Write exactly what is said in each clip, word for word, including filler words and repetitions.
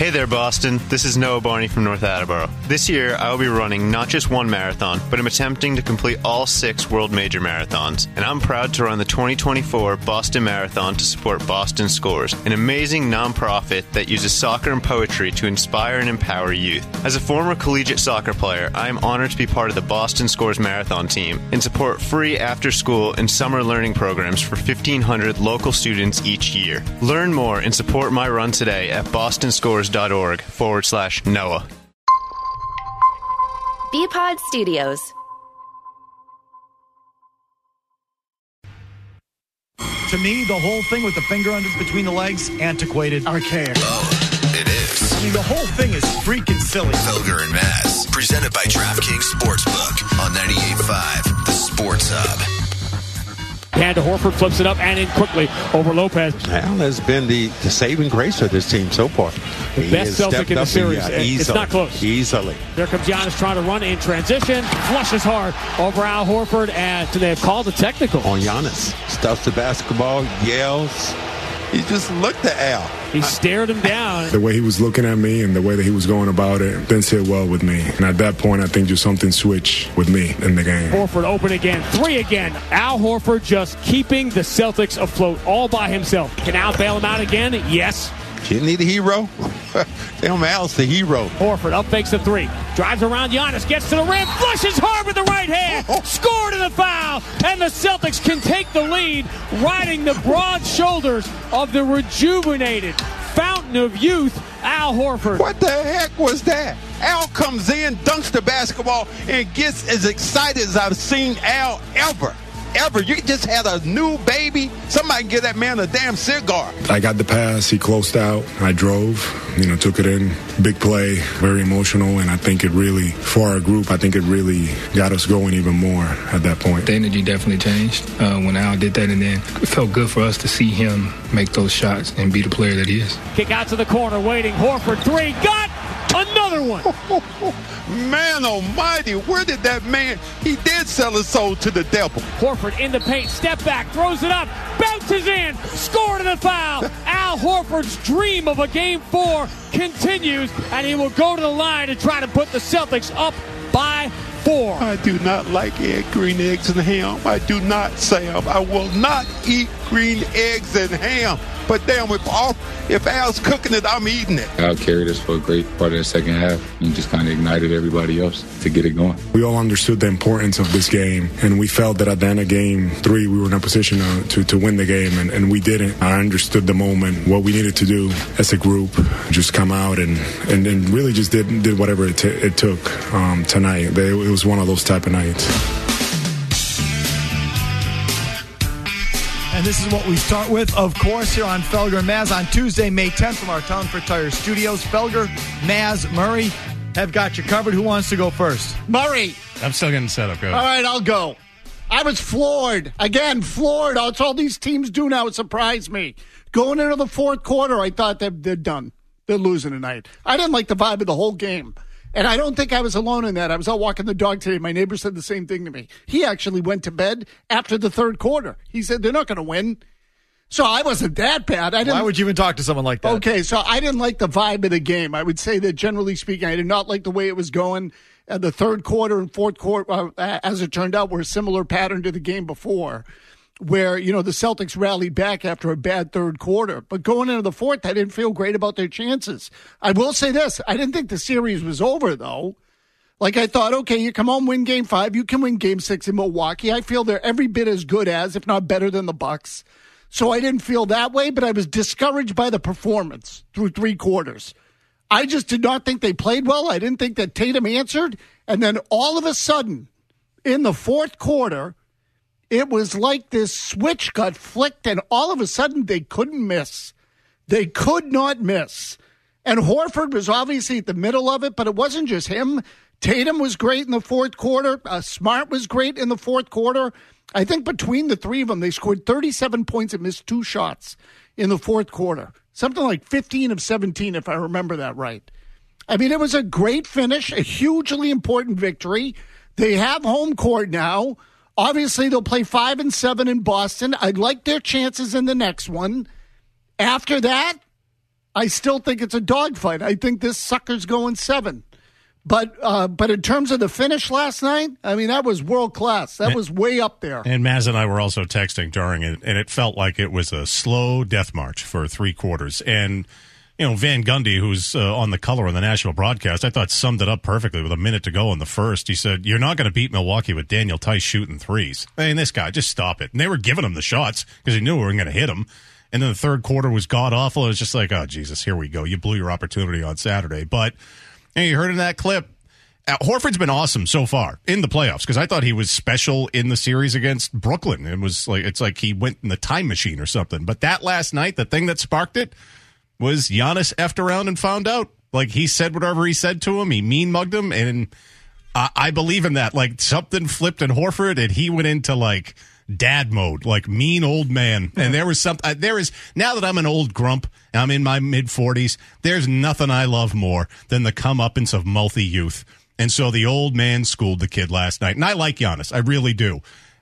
Hey there, Boston. This is Noah Barney from North Attleboro. This year, I will be running not just one marathon, but I'm attempting to complete all six World Major Marathons. And I'm proud to run the twenty twenty-four Boston Marathon to support Boston Scores, an amazing nonprofit that uses soccer and poetry to inspire and empower youth. As a former collegiate soccer player, I am honored to be part of the Boston Scores Marathon team and support free after-school and summer learning programs for fifteen hundred local students each year. Learn more and support my run today at bostonscores.org forward slash Noah. B-Pod Studios. To me, the whole thing with the finger under between the legs, antiquated, archaic. Oh, it is. I mean, the whole thing is freaking silly. Felger and Mazz, presented by DraftKings Sportsbook on ninety-eight point five, the Sports Hub. Hand to Horford, flips it up and in quickly over Lopez. Al has been the, the saving grace of this team so far. The he best Celtic in the series. Yeah, it's easily, not close. Easily. Here comes Giannis trying to run in transition. Flushes hard over Al Horford, and they have called a technical. On Giannis. Stuffs the basketball, yells. He just looked at Al. He stared him down. The way he was looking at me and the way that he was going about it didn't sit well with me. And at that point, I think just something switched with me in the game. Horford open again. Three again. Al Horford just keeping the Celtics afloat all by himself. Can Al bail him out again? Yes. Didn't need a hero. Damn, Al's the hero. Horford up fakes a three. Drives around Giannis. Gets to the rim. Flushes hard with the right hand. Scored in the foul. And the Celtics can take the lead, riding the broad shoulders of the rejuvenated fountain of youth, Al Horford. What the heck was that? Al comes in, dunks the basketball, and gets as excited as I've seen Al ever. Ever. You just had a new baby. Somebody give that man a damn cigar. I got the pass. He closed out. I drove, you know, took it in. Big play, very emotional, and I think it really, for our group, I think it really got us going even more at that point. The energy definitely changed uh, when Al did that, and then it felt good for us to see him make those shots and be the player that he is. Kick out to the corner, waiting. Horford, three. Got another one. Man almighty, where did that man, he did sell his soul to the devil. Horford in the paint, step back, throws it up, bounces in, scored in the foul. Al Horford's dream of a game four continues, and he will go to the line to try to put the Celtics up by four. I do not like egg, green eggs, and ham. I do not, Sam. I will not eat green eggs and ham. But damn, if, all, if Al's cooking it, I'm eating it. Al carried us for a great part of the second half and just kind of ignited everybody else to get it going. We all understood the importance of this game, and we felt that at the end of game three, we were in a position to, to, to win the game, and, and we didn't. I understood the moment, what we needed to do as a group, just come out and, and, and really just did, did whatever it, t- it took um, tonight. It was one of those type of nights. And this is what we start with, of course, here on Felger and Mazz on Tuesday, May tenth from our Town for Tire Studios. Felger, Mazz, Murray have got you covered. Who wants to go first? Murray. I'm still getting set up. Go. All right, I'll go. I was floored. Again, floored. That's all these teams do now. It surprised me. Going into the fourth quarter, I thought they're, they're done. They're losing tonight. I didn't like the vibe of the whole game. And I don't think I was alone in that. I was out walking the dog today. My neighbor said the same thing to me. He actually went to bed after the third quarter. He said they're not going to win. So I wasn't that bad. I didn't, Why would you even talk to someone like that? Okay, so I didn't like the vibe of the game. I would say that generally speaking, I did not like the way it was going. Uh, the third quarter and fourth quarter, uh, as it turned out, were a similar pattern to the game before, where, you know, the Celtics rallied back after a bad third quarter. But going into the fourth, I didn't feel great about their chances. I will say this. I didn't think the series was over, though. Like, I thought, okay, you come home, win game five. You can win game six in Milwaukee. I feel they're every bit as good as, if not better than, the Bucks. So I didn't feel that way, but I was discouraged by the performance through three quarters. I just did not think they played well. I didn't think that Tatum answered. And then all of a sudden, in the fourth quarter, it was like this switch got flicked, and all of a sudden they couldn't miss. They could not miss. And Horford was obviously at the middle of it, but it wasn't just him. Tatum was great in the fourth quarter. Uh, Smart was great in the fourth quarter. I think between the three of them, they scored thirty-seven points and missed two shots in the fourth quarter. Something like fifteen of seventeen, if I remember that right. I mean, it was a great finish, a hugely important victory. They have home court now. Obviously, they'll play five and seven in Boston. I like their chances in the next one. After that, I still think it's a dogfight. I think this sucker's going seven. But uh, but in terms of the finish last night, I mean, that was world class. That was way up there. And Maz and I were also texting during it, and it felt like it was a slow death march for three quarters. And, you know, Van Gundy, who's uh, on the color on the national broadcast, I thought summed it up perfectly with a minute to go in the first. He said, you're not going to beat Milwaukee with Daniel Tice shooting threes. I mean, this guy, just stop it. And they were giving him the shots because he knew we were going to hit him. And then the third quarter was god-awful. It was just like, oh, Jesus, here we go. You blew your opportunity on Saturday. But and you heard in that clip, uh, Horford's been awesome so far in the playoffs because I thought he was special in the series against Brooklyn. It was like it's like he went in the time machine or something. But that last night, the thing that sparked it was Giannis effed around and found out. Like he said whatever he said to him, he mean mugged him, and I, I believe in that. Like something flipped in Horford, and he went into like dad mode, like mean old man. And there was something. Uh, there is now that I'm an old grump. I'm in my mid forties. There's nothing I love more than the comeuppance of mouthy youth. And so the old man schooled the kid last night. And I like Giannis. I really do.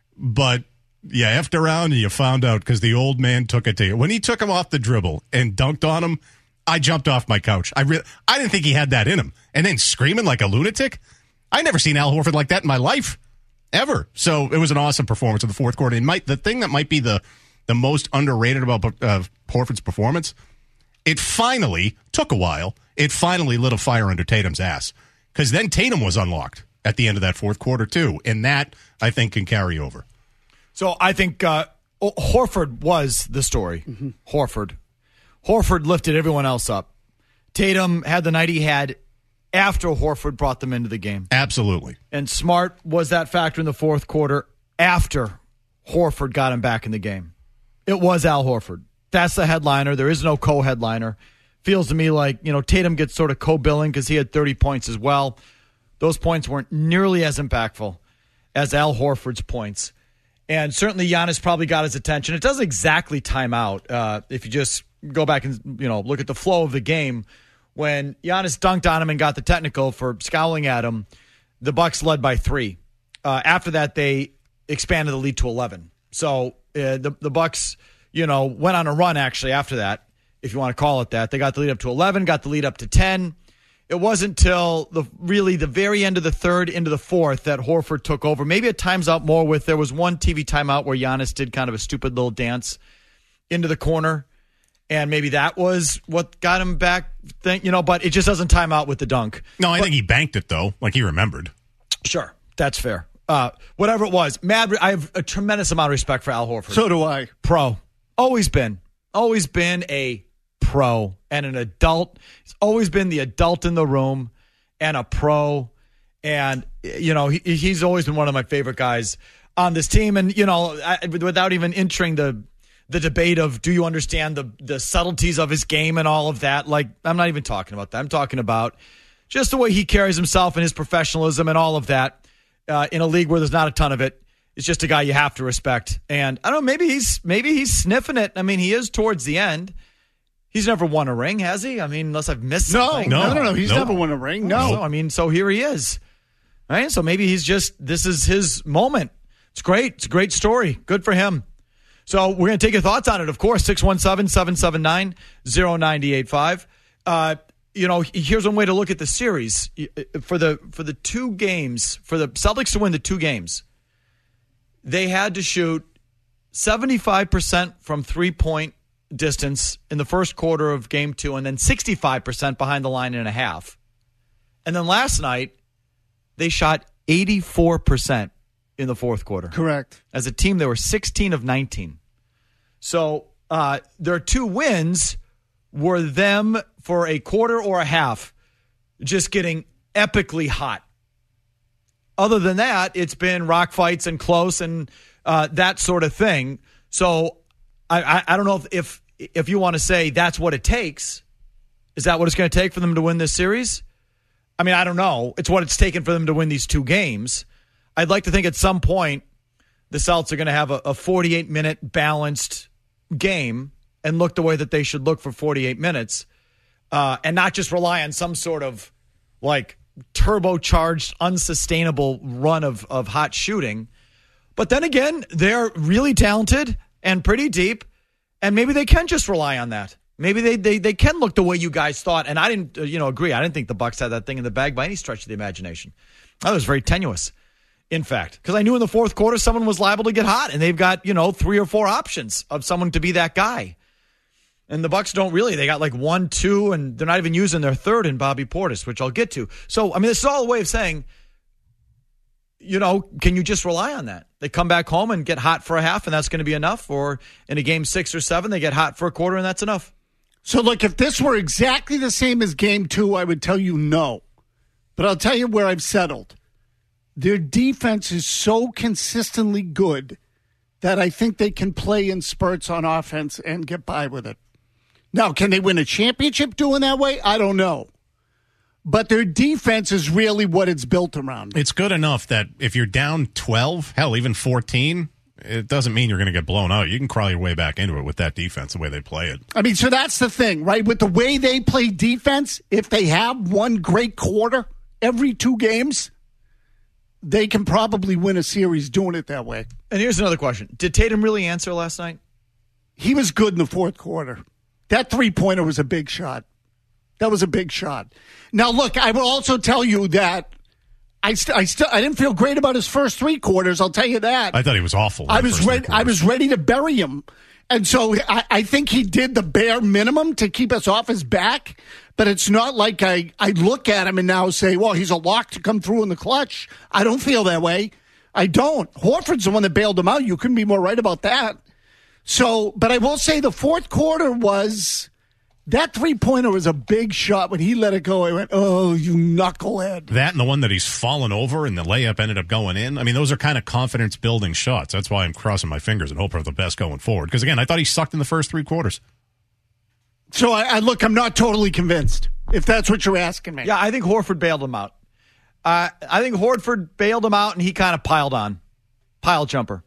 But you effed around and you found out because the old man took it to you. When he took him off the dribble and dunked on him, I jumped off my couch. I re- I didn't think he had that in him. And then screaming like a lunatic. I never seen Al Horford like that in my life. Ever. So it was an awesome performance in the fourth quarter. And might, the thing that might be the, the most underrated about uh, Horford's performance, it finally took a while. It finally lit a fire under Tatum's ass. Because then Tatum was unlocked at the end of that fourth quarter, too. And that, I think, can carry over. So I think uh, Horford was the story. Mm-hmm. Horford. Horford lifted everyone else up. Tatum had the night he had after Horford brought them into the game. Absolutely. And Smart was that factor in the fourth quarter after Horford got him back in the game. It was Al Horford. That's the headliner. There is no co-headliner. Feels to me like, you know, Tatum gets sort of co-billing because he had thirty points as well. Those points weren't nearly as impactful as Al Horford's points. And certainly Giannis probably got his attention. It doesn't exactly time out. Uh, if you just go back and, you know, look at the flow of the game, when Giannis dunked on him and got the technical for scowling at him, the Bucks led by three. Uh, after that, they expanded the lead to eleven. So uh, the, the Bucks, you know, went on a run actually after that, if you want to call it that. They got the lead up to eleven, got the lead up to ten. It wasn't until the really the very end of the third into the fourth that Horford took over. Maybe it times out more with there was one T V timeout where Giannis did kind of a stupid little dance into the corner, and maybe that was what got him back. Thing, you know, but it just doesn't time out with the dunk. No, I but, think he banked it though, like he remembered. Sure, that's fair. Uh, whatever it was, mad. I have a tremendous amount of respect for Al Horford. So do I. Pro, always been, always been a pro and an adult. He's always been the adult in the room and a pro. And, you know, he, he's always been one of my favorite guys on this team. And, you know, I, without even entering the the debate of do you understand the, the subtleties of his game and all of that, like, I'm not even talking about that. I'm talking about just the way he carries himself and his professionalism and all of that uh, in a league where there's not a ton of it. It's just a guy you have to respect. And I don't know, maybe he's maybe he's sniffing it. I mean, he is towards the end. He's never won a ring, has he? I mean, unless I've missed no, something. No, no, no, no. He's no. never won a ring. No. So, I mean, so here he is. All right, so maybe he's just, this is his moment. It's great. It's a great story. Good for him. So we're going to take your thoughts on it, of course. six one seven, seven seven nine, zero nine eight five. Uh, you know, here's one way to look at the series. For the for the two games, for the Celtics to win the two games, they had to shoot seventy-five percent from three-point distance in the first quarter of game two, and then sixty-five percent behind the line and a half. And then last night, they shot eighty-four percent in the fourth quarter. Correct. As a team, they were sixteen of nineteen. So uh, their two wins were them for a quarter or a half just getting epically hot. Other than that, it's been rock fights and close and uh, that sort of thing. So I, I, I don't know if, if if you want to say that's what it takes. Is that what it's going to take for them to win this series? I mean, I don't know. It's what it's taken for them to win these two games. I'd like to think at some point the Celtics are going to have a forty-eight minute balanced game and look the way that they should look for forty-eight minutes uh, and not just rely on some sort of like turbocharged, unsustainable run of, of hot shooting. But then again, they're really talented and pretty deep, and maybe they can just rely on that. Maybe they, they they can look the way you guys thought. And I didn't, uh, you know, agree. I didn't think the Bucks had that thing in the bag by any stretch of the imagination. That was very tenuous, in fact, because I knew in the fourth quarter someone was liable to get hot, and they've got, you know, three or four options of someone to be that guy. And the Bucks don't really. They got like one, two, and they're not even using their third in Bobby Portis, which I'll get to. So, I mean, this is all a way of saying, you know, can you just rely on that? They come back home and get hot for a half, and that's going to be enough. Or in a game six or seven, they get hot for a quarter, and that's enough. So, look, if this were exactly the same as game two, I would tell you no. But I'll tell you where I've settled. Their defense is so consistently good that I think they can play in spurts on offense and get by with it. Now, can they win a championship doing that way? I don't know. But their defense is really what it's built around. It's good enough that if you're down twelve, hell, even fourteen, it doesn't mean you're going to get blown out. You can crawl your way back into it with that defense, the way they play it. I mean, so that's the thing, right? With the way they play defense, if they have one great quarter every two games, they can probably win a series doing it that way. And here's another question. Did Tatum really answer last night? He was good in the fourth quarter. That three-pointer was a big shot. That was a big shot. Now, look, I will also tell you that I st- I, st- I didn't feel great about his first three quarters. I'll tell you that. I thought he was awful. I was ready. I was ready to bury him, and so I, I think he did the bare minimum to keep us off his back. But it's not like I, I look at him and now say, well, he's a lock to come through in the clutch. I don't feel that way. I don't. Horford's the one that bailed him out. You couldn't be more right about that. So, but I will say the fourth quarter was. That three-pointer was a big shot. When he let it go, I went, oh, you knucklehead. That and the one that he's fallen over and the layup ended up going in. I mean, those are kind of confidence-building shots. That's why I'm crossing my fingers and hoping for the best going forward. Because, again, I thought he sucked in the first three quarters. So, I, I look, I'm not totally convinced, if that's what you're asking me. Yeah, I think Horford bailed him out. Uh, I think Horford bailed him out, and he kind of piled on. Pile jumper.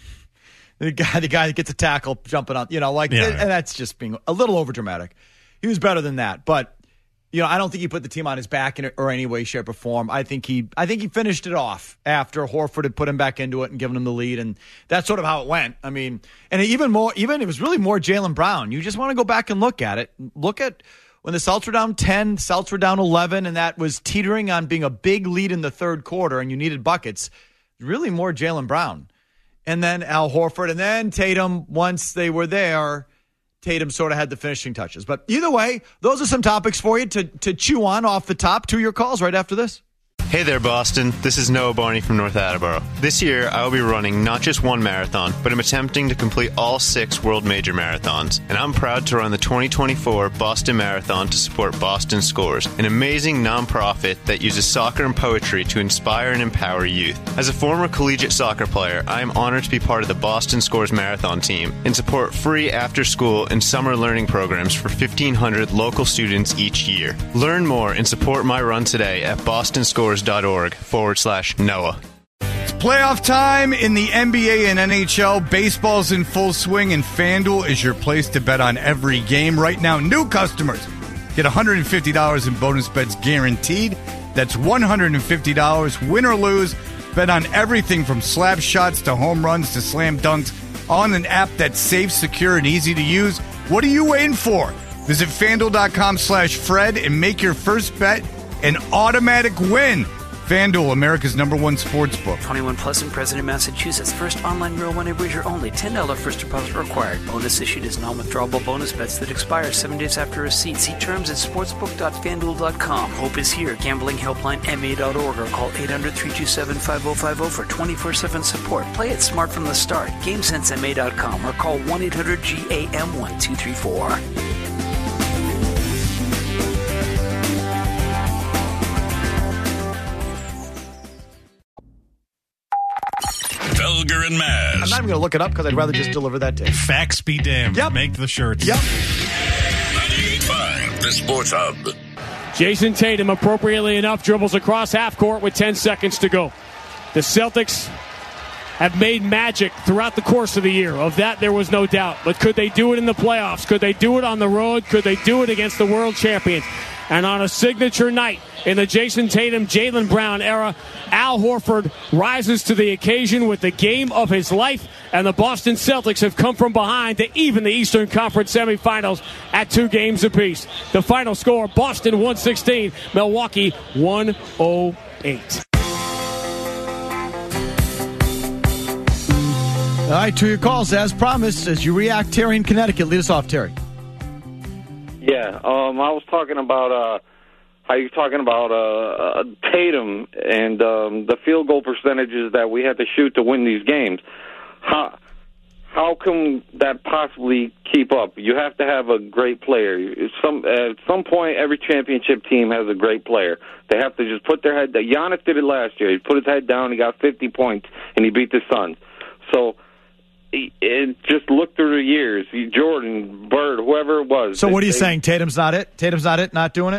The guy, the guy that gets a tackle jumping on, you know, like, yeah. and that's just being a little overdramatic. He was better than that, but you know, I don't think he put the team on his back in it or any way, shape, or form. I think he, I think he finished it off after Horford had put him back into it and given him the lead, and that's sort of how it went. I mean, and even more, even it was really more Jaylen Brown. You just want to go back and look at it. Look at when the Celtics were down ten, Celtics were down eleven, and that was teetering on being a big lead in the third quarter, and you needed buckets. Really more Jaylen Brown. And then Al Horford, and then Tatum, once they were there, Tatum sort of had the finishing touches. But either way, those are some topics for you to, to chew on off the top. To your calls right after this. Hey there, Boston. This is Noah Barney from North Attleboro. This year, I will be running not just one marathon, but I'm attempting to complete all six world major marathons. And I'm proud to run the twenty twenty-four Boston Marathon to support Boston Scores, an amazing nonprofit that uses soccer and poetry to inspire and empower youth. As a former collegiate soccer player, I am honored to be part of the Boston Scores Marathon team and support free after-school and summer learning programs for fifteen hundred local students each year. Learn more and support my run today at bostonscores.org forward slash Noah. It's playoff time in the N B A and N H L. Baseball's in full swing, and FanDuel is your place to bet on every game. Right now, new customers get one hundred fifty dollars in bonus bets guaranteed. That's one hundred fifty dollars, win or lose. Bet on everything from slap shots to home runs to slam dunks on an app that's safe, secure, and easy to use. What are you waiting for? Visit FanDuel.com slash Fred and make your first bet an automatic win. FanDuel, America's number one sports book. twenty-one plus and present in Massachusetts. First online real money wager only. ten dollars first deposit required. Bonus issued as non-withdrawable bonus bets that expire seven days after receipt. See terms at sportsbook dot fan duel dot com. Hope is here. Gambling helpline M A dot org or call eight hundred, three two seven, five oh five oh for twenty-four seven support. Play it smart from the start. game sense M A dot com or call one eight hundred G A M one two three four. Felger and Maz. I'm not even going to look it up because I'd rather just deliver that to you. Facts be damned. Yep. Make the shirts. Yep. ninety-eight point five, the Sports Hub. Jason Tatum, appropriately enough, dribbles across half court with ten seconds to go. The Celtics have made magic throughout the course of the year. Of that, there was no doubt. But could they do it in the playoffs? Could they do it on the road? Could they do it against the world champions? And on a signature night in the Jason Tatum, Jaylen Brown era, Al Horford rises to the occasion with the game of his life, and the Boston Celtics have come from behind to even the Eastern Conference semifinals at two games apiece. The final score, Boston one sixteen, Milwaukee one oh eight. All right, to your calls, as promised, as you react, Terry in Connecticut. Lead us off, Terry. Yeah, um, I was talking about uh, how you're talking about uh, uh, Tatum and um, the field goal percentages that we had to shoot to win these games. How how can that possibly keep up? You have to have a great player. Some at some point, every championship team has a great player. They have to just put their head down. Giannis did it last year. He put his head down. He got fifty points, and he beat the Suns. So. And just look through the years, Jordan, Bird, whoever it was. So they, what are you they, saying? Tatum's not it? Tatum's not it? Not doing it?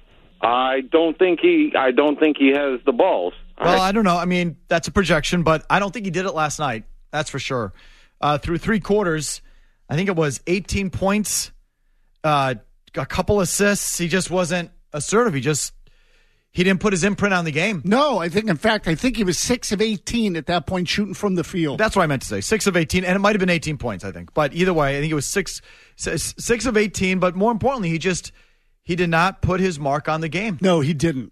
I don't think he. I don't think he has the balls. Well, I, I don't know. I mean, that's a projection, but I don't think he did it last night. That's for sure. Uh, through three quarters, I think it was eighteen points, uh, a couple assists. He just wasn't assertive. He just he didn't put his imprint on the game. No, I think, in fact, I think he was six of eighteen at that point shooting from the field. That's what I meant to say. six of eighteen, and it might have been eighteen points, I think. But either way, I think it was six, six of eighteen. But more importantly, he just he did not put his mark on the game. No, he didn't.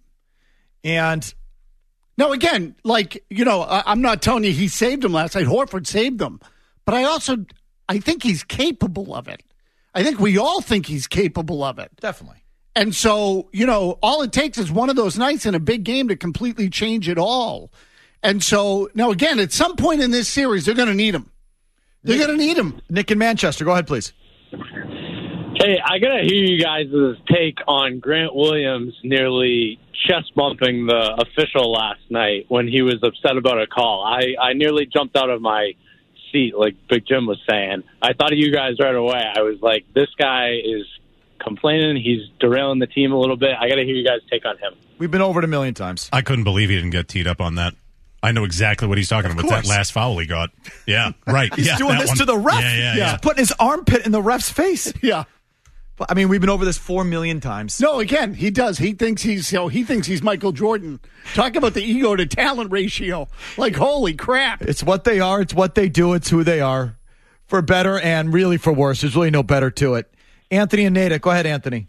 And no, again, like, you know, I, I'm not telling you he saved him last night. Horford saved him. But I also, I think he's capable of it. I think we all think he's capable of it. Definitely. And so, you know, all it takes is one of those nights in a big game to completely change it all. And so, now again, at some point in this series, they're going to need him. They're going to need him. Nick in Manchester, go ahead, please. Hey, I got to hear you guys' take on Grant Williams nearly chest bumping the official last night when he was upset about a call. I, I nearly jumped out of my seat, like Big Jim was saying. I thought of you guys right away. I was like, this guy is complaining. He's derailing the team a little bit. I got to hear you guys' take on him. We've been over it a million times. I couldn't believe he didn't get teed up on that. I know exactly what he's talking of about. course. That last foul he got. Yeah, right. He's yeah, doing this one. to the ref. Yeah, yeah, He's yeah. putting his armpit in the ref's face. Yeah. I mean, we've been over this four million times. No, again, he does. He thinks he's, you know, he thinks he's Michael Jordan. Talk about the ego to talent ratio. Like, holy crap. It's what they are. It's what they do. It's who they are. For better and really for worse. There's really no better to it. Anthony and Natick. Go ahead, Anthony.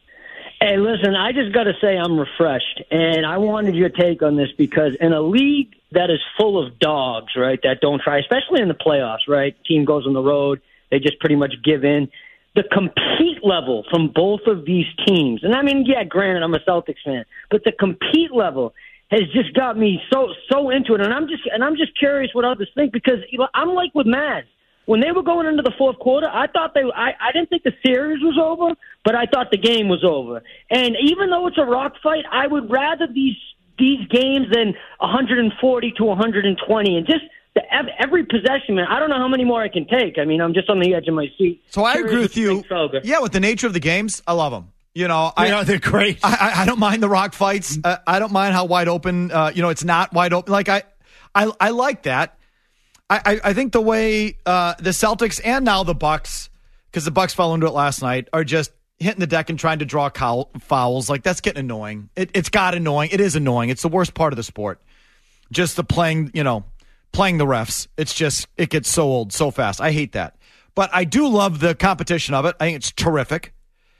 Hey, listen, I just got to say I'm refreshed, and I wanted your take on this because in a league that is full of dogs, right, that don't try, especially in the playoffs, right, team goes on the road, they just pretty much give in. The compete level from both of these teams, and I mean, yeah, granted, I'm a Celtics fan, but the compete level has just got me so so into it, and I'm just and I'm just curious what others think because you know, I'm like with Maz. When they were going into the fourth quarter, I thought they I, I didn't think the series was over, but I thought the game was over. And even though it's a rock fight, I would rather these these games than one forty to one twenty. And just the, every possession, man, I don't know how many more I can take. I mean, I'm just on the edge of my seat. So I Curious agree with you. Felger. Yeah, with the nature of the games, I love them. You know, I, yeah, they're great. I, I, I don't mind the rock fights. Uh, I don't mind how wide open. Uh, you know, it's not wide open. Like I, I, I like that. I, I think the way uh, the Celtics and now the Bucks, because the Bucks fell into it last night, are just hitting the deck and trying to draw cow- fouls. Like, that's getting annoying. It, it's got annoying. It is annoying. It's the worst part of the sport. Just the playing, you know, playing the refs. It's just, it gets so old so fast. I hate that. But I do love the competition of it. I think it's terrific.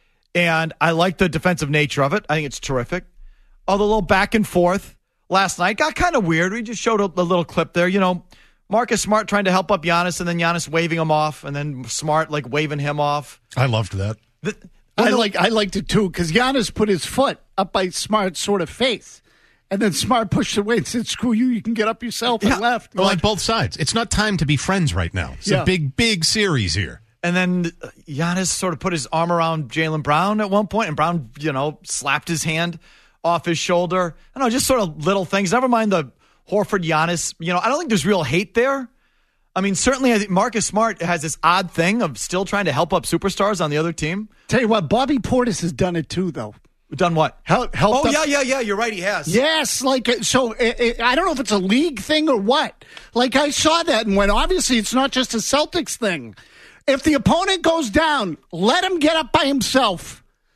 And I like the defensive nature of it. I think it's terrific. Oh, the little back and forth last night got kind of weird. We just showed a, a little clip there, you know. Marcus Smart trying to help up Giannis, and then Giannis waving him off, and then Smart like waving him off. I loved that. The, I like I liked it too because Giannis put his foot up by Smart's sort of face, and then Smart pushed it away and said, "Screw you, you can get up yourself," Yeah. and left. Well, like both sides. It's not time to be friends right now. It's Yeah. a big, big series here. And then Giannis sort of put his arm around Jaylen Brown at one point, and Brown, you know, slapped his hand off his shoulder. I don't know, just sort of little things. Never mind the Horford Giannis. You know, I don't think there's real hate there. I mean, certainly I think Marcus Smart has this odd thing of still trying to help up superstars on the other team. Tell you what, Bobby Portis has done it too, though. Done what? Help, helped oh, up- yeah, yeah, yeah. You're right. He has. Yes, like, so it, it, I don't know if it's a league thing or what. Like, I saw that and went, obviously, it's not just a Celtics thing. If the opponent goes down, let him get up by himself.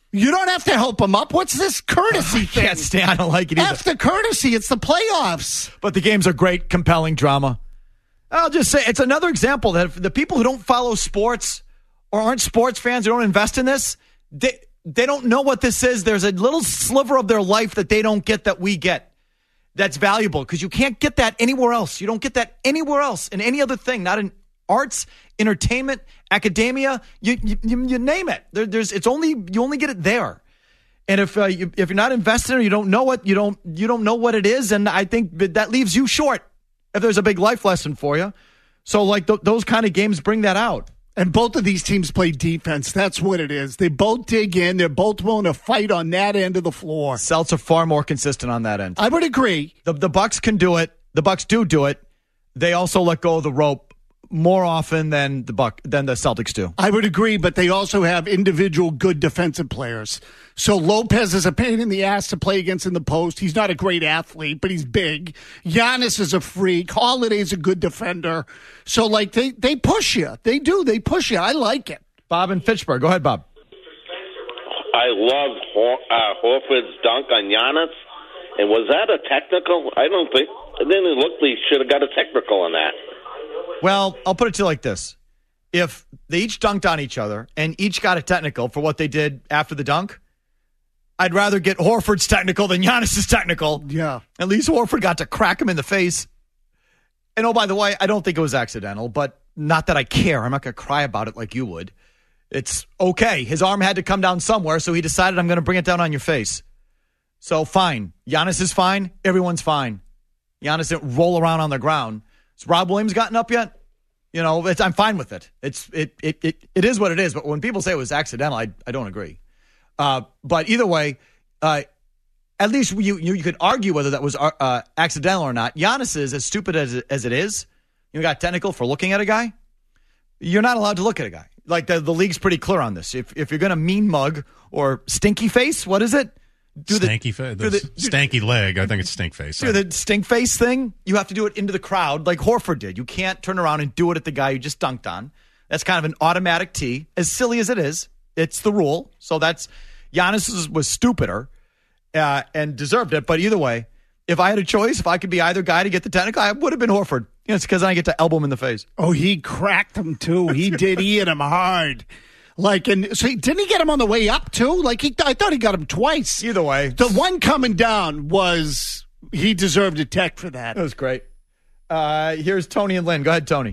You don't have to help him up. What's this courtesy I thing? can't stand. I don't like it either. F the courtesy. It's the playoffs. But the games are great, compelling drama. I'll just say it's another example that the people who don't follow sports or aren't sports fans who don't invest in this, they they don't know what this is. There's a little sliver of their life that they don't get that we get. That's valuable because you can't get that anywhere else. You don't get that anywhere else in any other thing, not in arts, entertainment, academia, you you, you name it. There, there's it's only you only get it there. And if uh, you, if you're not invested or you don't know it, you don't you don't know what it is, and I think that leaves you short if there's a big life lesson for you. So like th- those kind of games bring that out. And both of these teams play defense. That's what it is. They both dig in. They're both willing to fight on that end of the floor. Celtics are far more consistent on that end. I would agree. The the Bucks can do it. The Bucks do do it. They also let go of the rope more often than the Buck than the Celtics do. I would agree, but they also have individual good defensive players. So Lopez is a pain in the ass to play against in the post. He's not a great athlete, but he's big. Giannis is a freak. Holiday's a good defender. So, like, they, they push you. They do. They push you. I like it. Bob in Fitchburg. Go ahead, Bob. I loved Hor- uh, Horford's dunk on Giannis. And was that a technical? I don't think. It didn't look like he should have got a technical on that. Well, I'll put it to you like this. If they each dunked on each other and each got a technical for what they did after the dunk, I'd rather get Horford's technical than Giannis's technical. Yeah. At least Horford got to crack him in the face. And oh, by the way, I don't think it was accidental, but not that I care. I'm not going to cry about it like you would. It's okay. His arm had to come down somewhere, so he decided I'm going to bring it down on your face. So fine. Giannis is fine. Everyone's fine. Giannis didn't roll around on the ground. Has Rob Williams gotten up yet? You know, it's, I'm fine with it. It's it, it it it is what it is. But when people say it was accidental, I I don't agree. Uh, but either way, uh, at least you, you you could argue whether that was uh, accidental or not. Giannis is as stupid as it, as it is. You got technical for looking at a guy. You're not allowed to look at a guy. Like the the league's pretty clear on this. If if you're gonna mean mug or stinky face, what is it? Do stanky face, the, the stanky leg. I think it's stink face. Do the stink face thing. You have to do it into the crowd, like Horford did. You can't turn around and do it at the guy you just dunked on. That's kind of an automatic T. As silly as it is, it's the rule. So that's Giannis was stupider uh, and deserved it. But either way, if I had a choice, if I could be either guy to get the technical, I would have been Horford. You know, it's because I get to elbow him in the face. Oh, he cracked him too. He did. He hit him hard. Like, and so he, didn't he get him on the way up too? Like, he, I thought he got him twice. Either way, the one coming down was he deserved a tech for that. That was great. Uh, here's Tony and Lynn. Go ahead, Tony.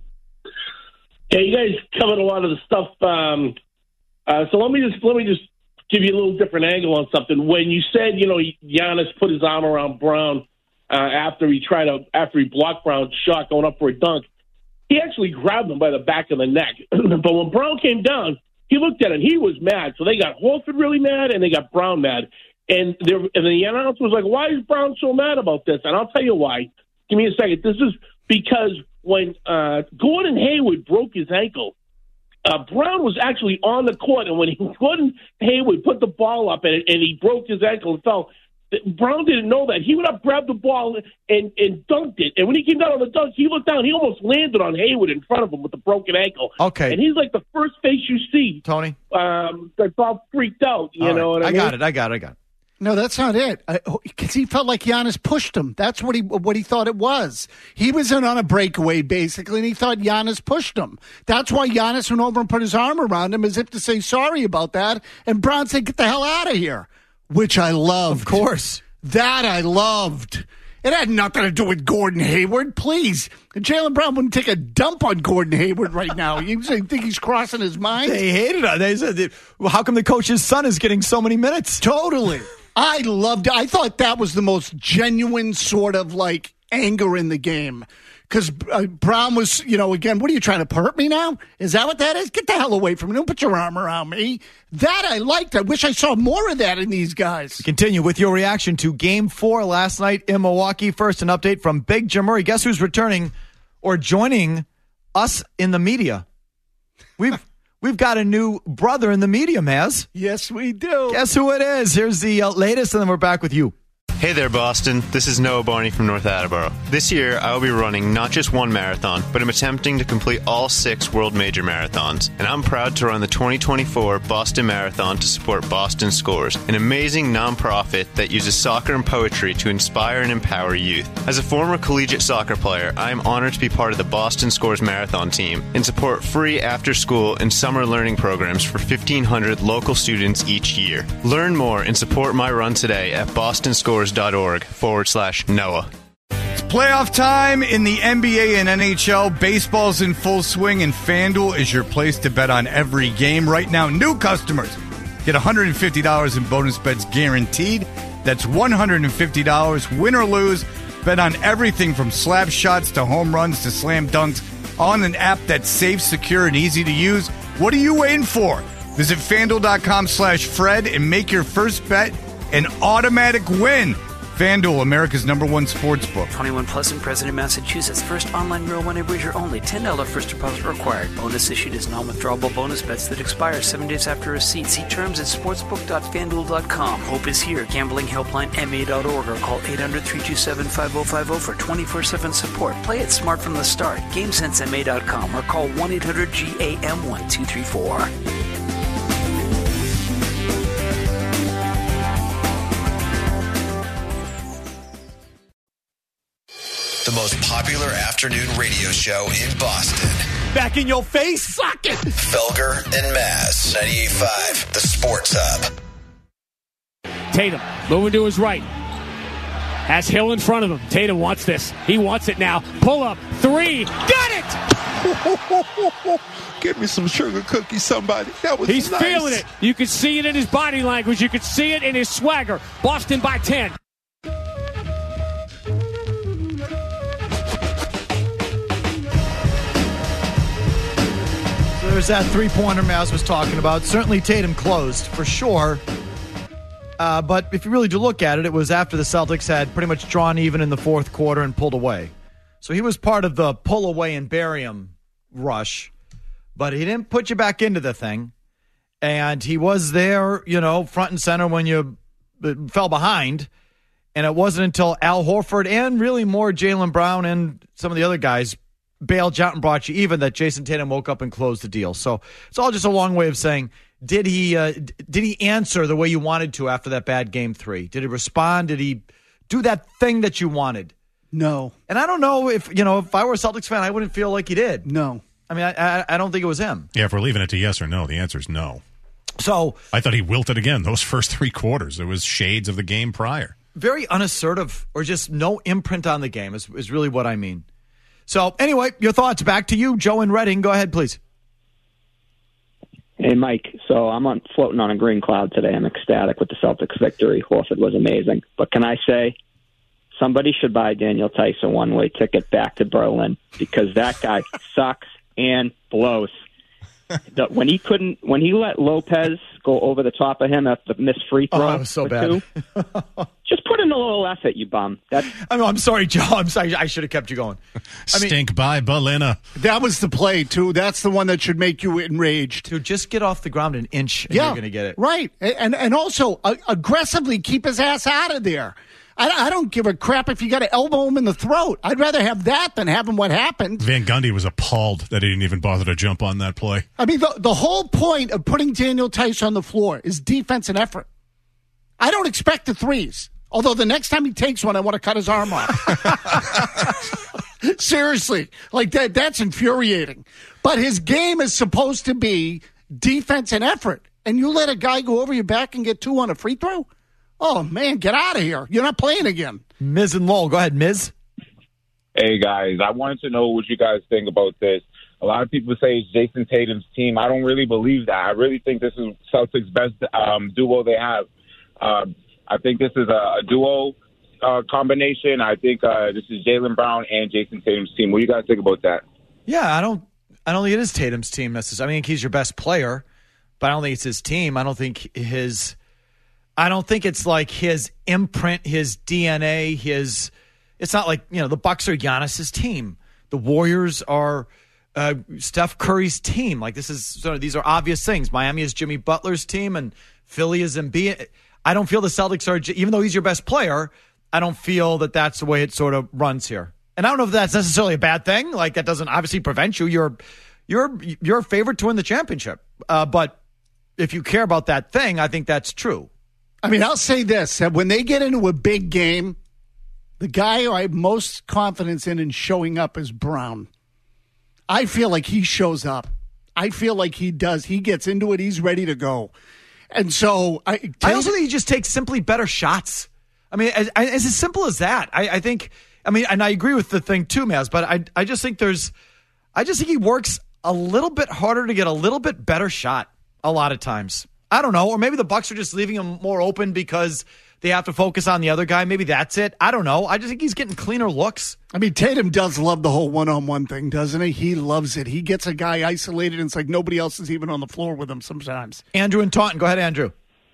Yeah, you guys covered a lot of the stuff. Um, uh, so let me just let me just give you a little different angle on something. When you said, you know, Giannis put his arm around Brown uh, after he tried to after he blocked Brown's shot going up for a dunk. He actually grabbed him by the back of the neck. But when Brown came down, he looked at him. He was mad. So they got Horford really mad, and they got Brown mad. And, there, and the announcer was like, why is Brown so mad about this? And I'll tell you why. Give me a second. This is because when uh, Gordon Hayward broke his ankle, uh, Brown was actually on the court. And when he, Gordon Hayward put the ball up and, and he broke his ankle and fell, Brown didn't know that. He went up, grabbed the ball, and, and dunked it. And when he came down on the dunk, he looked down. He almost landed on Hayward in front of him with a broken ankle. Okay. And he's like the first face you see. Tony? Um, that's all freaked out. You all know right. what I, I mean? got it. I got it. I got it. No, that's not it. Because he felt like Giannis pushed him. That's what he what he thought it was. He was in on a breakaway, basically, and he thought Giannis pushed him. That's why Giannis went over and put his arm around him as if to say sorry about that. And Brown said, get the hell out of here, which I loved. Of course. That I loved. It had nothing to do with Gordon Hayward. Please. Jaylen Brown wouldn't take a dump on Gordon Hayward right now. You think he's crossing his mind? They hated it. They said, well, how come the coach's son is getting so many minutes? Totally. I loved it. I thought that was the most genuine sort of like anger in the game. Because uh, Brown was, you know, again, what are you trying to hurt me now? Is that what that is? Get the hell away from me. Don't put your arm around me. That I liked. I wish I saw more of that in these guys. Continue with your reaction to Game four last night in Milwaukee. First, an update from Big Jim Murray. Guess who's returning or joining us in the media? We've we've got a new brother in the media, Maz. Yes, we do. Guess who it is? Here's the uh, latest, and then we're back with you. Hey there, Boston. This is Noah Barney from North Attleboro. This year, I will be running not just one marathon, but I'm attempting to complete all six World Major Marathons. And I'm proud to run the twenty twenty-four Boston Marathon to support Boston Scores, an amazing nonprofit that uses soccer and poetry to inspire and empower youth. As a former collegiate soccer player, I am honored to be part of the Boston Scores Marathon team and support free after-school and summer learning programs for fifteen hundred local students each year. Learn more and support my run today at bostonscores.org forward slash Noah. It's playoff time in the N B A and N H L. Baseball's in full swing, and FanDuel is your place to bet on every game. Right now, new customers get one hundred fifty dollars in bonus bets guaranteed. That's one hundred fifty dollars, win or lose. Bet on everything from slap shots to home runs to slam dunks on an app that's safe, secure, and easy to use. What are you waiting for? Visit FanDuel.com slash Fred and make your first bet an automatic win. FanDuel, America's number one sports book. twenty-one plus and present in Massachusetts. First online real money wager only. ten dollars first deposit required. Bonus issued as non-withdrawable bonus bets that expire seven days after receipt. See terms at sportsbook dot fanduel dot com. Hope is here. Gambling helpline M A dot org or call eight hundred, three two seven, five oh five oh for twenty-four seven support. Play it smart from the start. game sense M A dot com or call one eight hundred G A M one two three four. The most popular afternoon radio show in Boston. Back in your face, suck it! Felger and Maz, ninety-eight point five, the Sports Hub. Tatum moving to his right. Has Hill in front of him. Tatum wants this. He wants it now. Pull up. Three. Got it! Give me some sugar cookies, somebody. That was He's nice. feeling it. You can see it in his body language. You can see it in his swagger. Boston by ten. There's that three-pointer Maz was talking about. Certainly Tatum closed, for sure. Uh, but if you really do look at it, it was after the Celtics had pretty much drawn even in the fourth quarter and pulled away. So he was part of the pull away and bury him rush. But he didn't put you back into the thing. And he was there, you know, front and center when you fell behind. And it wasn't until Al Horford and really more Jaylen Brown and some of the other guys bailed out and brought you even that Jason Tatum woke up and closed the deal. So it's all just a long way of saying, did he uh, did he answer the way you wanted to after that bad game three? Did he respond? Did he do that thing that you wanted? No. And I don't know if, you know, if I were a Celtics fan, I wouldn't feel like he did. No. I mean, I, I, I don't think it was him. Yeah, if we're leaving it to yes or no, the answer is no. So I thought he wilted again those first three quarters. It was shades of the game prior. Very unassertive or just no imprint on the game is, is really what I mean. So, anyway, your thoughts. Back to you, Joe in Reading. Go ahead, please. Hey, Mike. So I'm on floating on a green cloud today. I'm ecstatic with the Celtics victory. Horford was amazing. But can I say, somebody should buy Daniel Tice a one-way ticket back to Berlin because that guy sucks and blows. The, when he couldn't, when he let Lopez go over the top of him at the missed free throw, oh, that was so bad. Two, just put in a little effort, you bum. That's, I mean, I'm sorry, Joe. I'm sorry. I should have kept you going. I mean, Stink by Berliner. That was the play, too. That's the one that should make you enraged. Dude, just get off the ground an inch and yeah, you're going to get it. Right. And, and also, uh, aggressively keep his ass out of there. I, I don't give a crap if you got to elbow him in the throat. I'd rather have that than having what happened. Van Gundy was appalled that he didn't even bother to jump on that play. I mean, the, the whole point of putting Daniel Tice on the floor is defense and effort. I don't expect the threes. Although the next time he takes one, I want to cut his arm off. Seriously. Like, that that's infuriating. But his game is supposed to be defense and effort. And you let a guy go over your back and get two on a free throw? Oh, man, get out of here. You're not playing again. Miz and Lowell. Go ahead, Miz. Hey, guys. I wanted to know what you guys think about this. A lot of people say it's Jason Tatum's team. I don't really believe that. I really think this is Celtics' best um, duo they have. Um, I think this is a, a duo uh, combination. I think uh, this is Jaylen Brown and Jason Tatum's team. What do you guys think about that? Yeah, I don't I don't think it is Tatum's team necessarily. I mean, he's your best player, but I don't think it's his team. I don't think his I don't think it's like his imprint, his D N A, his it's not like, you know, the Bucks are Giannis's team. The Warriors are uh, Steph Curry's team. Like, this is sort of, these are obvious things. Miami is Jimmy Butler's team and Philly is Embiid. I don't feel the Celtics are, even though he's your best player, I don't feel that that's the way it sort of runs here. And I don't know if that's necessarily a bad thing. Like, that doesn't obviously prevent you. You're you're you're a favorite to win the championship. Uh, but if you care about that thing, I think that's true. I mean, I'll say this. That when they get into a big game, the guy who I have most confidence in in showing up is Brown. I feel like he shows up. I feel like he does. He gets into it. He's ready to go. And so I, I also think he just takes simply better shots. I mean, as, as simple as that. I, I think, I mean, and I agree with the thing too, Maz, but I, I just think there's, I just think he works a little bit harder to get a little bit better shot a lot of times. I don't know. Or maybe the Bucks are just leaving him more open because they have to focus on the other guy. Maybe that's it. I don't know. I just think he's getting cleaner looks. I mean, Tatum does love the whole one-on-one thing, doesn't he? He loves it. He gets a guy isolated, and it's like nobody else is even on the floor with him sometimes. Andrew and Taunton. Go ahead, Andrew.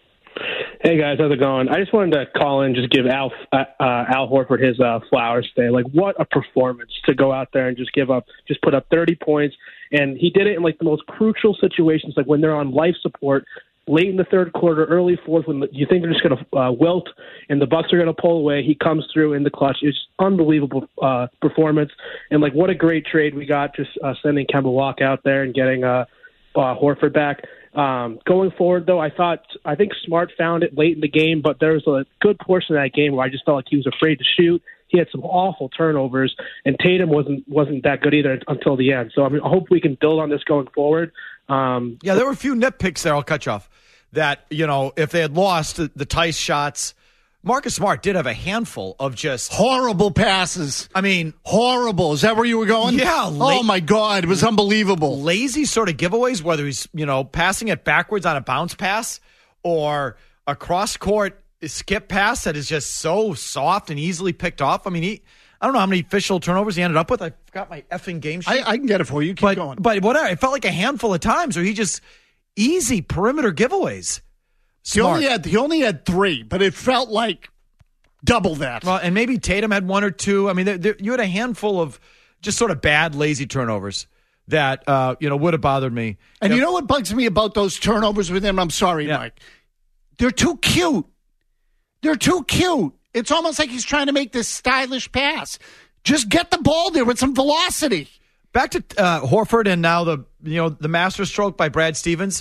Hey, guys. How's it going? I just wanted to call in, just give Al uh, uh, Al Horford his uh, flowers today. Like, what a performance to go out there and just give up, just put up thirty points. And he did it in, like, the most crucial situations, like when they're on life support, late in the third quarter, early fourth, when you think they're just going to uh, wilt and the Bucks are going to pull away, he comes through in the clutch. It's unbelievable uh, performance. And, like, what a great trade we got, just uh, sending Kemba Walker out there and getting uh, uh, Horford back. Um, going forward, though, I thought I think Smart found it late in the game, but there was a good portion of that game where I just felt like he was afraid to shoot. He had some awful turnovers, and Tatum wasn't wasn't that good either until the end. So I mean, I hope we can build on this going forward. Um, yeah, there were a few nitpicks there. I'll cut you off. That, you know, if they had lost the, the Tice shots, Marcus Smart did have a handful of just horrible passes. I mean, horrible. Is that where you were going? Yeah. La- oh my God, it was unbelievable. Lazy sort of giveaways, whether he's, you know, passing it backwards on a bounce pass or a cross court skip pass that is just so soft and easily picked off. I mean, he, I don't know how many official turnovers he ended up with. I forgot my effing game sheet. I, I can get it for you. Keep but, going. But whatever. It felt like a handful of times where he just easy perimeter giveaways. He only had he only had three, but it felt like double that. Well, and maybe Tatum had one or two. I mean, there, there, you had a handful of just sort of bad, lazy turnovers that uh, you know would have bothered me. And you you know, know what bugs me about those turnovers with him? I'm sorry, yeah. Mike. They're too cute. They're too cute. It's almost like he's trying to make this stylish pass. Just get the ball there with some velocity. Back to uh, Horford and now the you know the master stroke by Brad Stevens.